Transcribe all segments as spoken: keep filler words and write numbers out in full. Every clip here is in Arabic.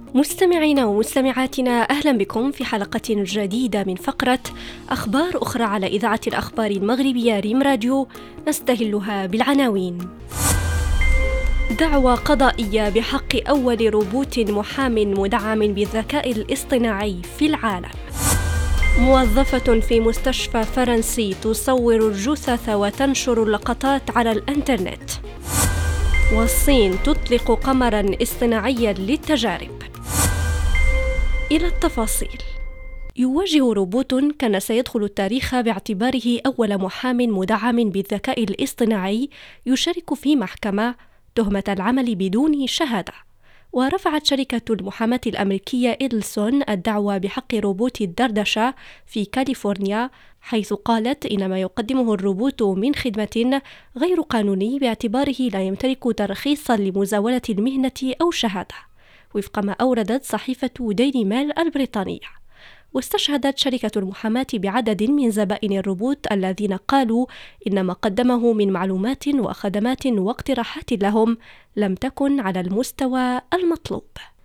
مستمعينا ومستمعاتنا، أهلا بكم في حلقة جديدة من فقرة أخبار أخرى على إذاعة الأخبار المغربية ريم راديو، نستهلها بالعناوين. دعوى قضائية بحق أول روبوت محام مدعم بالذكاء الاصطناعي في العالم. موظفة في مستشفى فرنسي تصور الجثث وتنشر اللقطات على الإنترنت. والصين تطلق قمراً اصطناعياً للتجارب. إلى التفاصيل. يواجه روبوت كان سيدخل التاريخ باعتباره أول محام مدعم بالذكاء الاصطناعي يشارك في محكمة تهمة العمل بدون شهادة. ورفعت شركة المحاماة الأمريكية إدلسون الدعوى بحق روبوت الدردشة في كاليفورنيا، حيث قالت إن ما يقدمه الروبوت من خدمة غير قانوني باعتباره لا يمتلك ترخيصا لمزاولة المهنة أو شهادة، وفق ما أوردت صحيفة ديلي ميل البريطانية. واستشهدت شركة المحاماة بعدد من زبائن الروبوت الذين قالوا إن ما قدمه من معلومات وخدمات واقتراحات لهم لم تكن على المستوى المطلوب.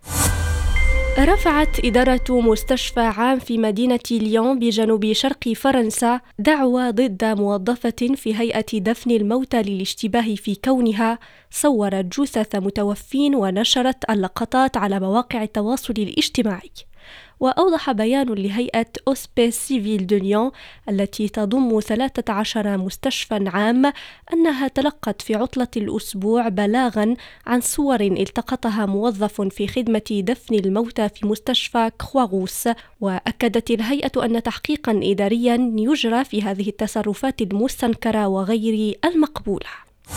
رفعت إدارة مستشفى عام في مدينة ليون بجنوب شرق فرنسا دعوى ضد موظفة في هيئة دفن الموتى للاشتباه في كونها صورت جثث متوفين ونشرت اللقطات على مواقع التواصل الاجتماعي. وأوضح بيان لهيئة أوسبيس سيفيل دو ليون التي تضم ثلاثة عشر مستشفى عام أنها تلقت في عطلة الأسبوع بلاغاً عن صور التقطها موظف في خدمة دفن الموتى في مستشفى كخواغوس. وأكدت الهيئة أن تحقيقاً إدارياً يجرى في هذه التصرفات المستنكرة وغير المقبولة.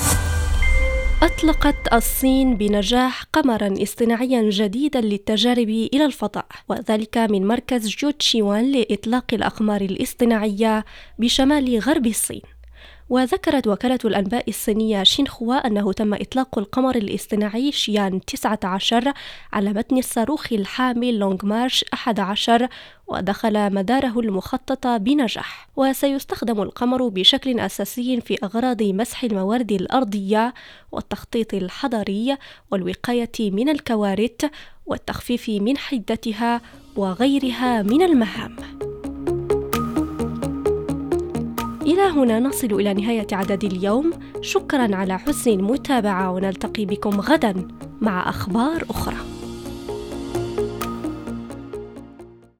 أطلقت الصين بنجاح قمراً اصطناعياً جديداً للتجارب إلى الفضاء، وذلك من مركز جوتشيوان لإطلاق الأقمار الاصطناعية بشمال غرب الصين. وذكرت وكالة الأنباء الصينية شينخوا أنه تم إطلاق القمر الاصطناعي شيان تسعة عشر على متن الصاروخ الحامل لونغ مارش أحد عشر، ودخل مداره المخطط بنجاح. وسيستخدم القمر بشكل أساسي في أغراض مسح الموارد الأرضية والتخطيط الحضري والوقاية من الكوارث والتخفيف من حدتها وغيرها من المهام. إلى هنا نصل إلى نهاية عدد اليوم. شكراً على حسن المتابعة، ونلتقي بكم غداً مع أخبار أخرى.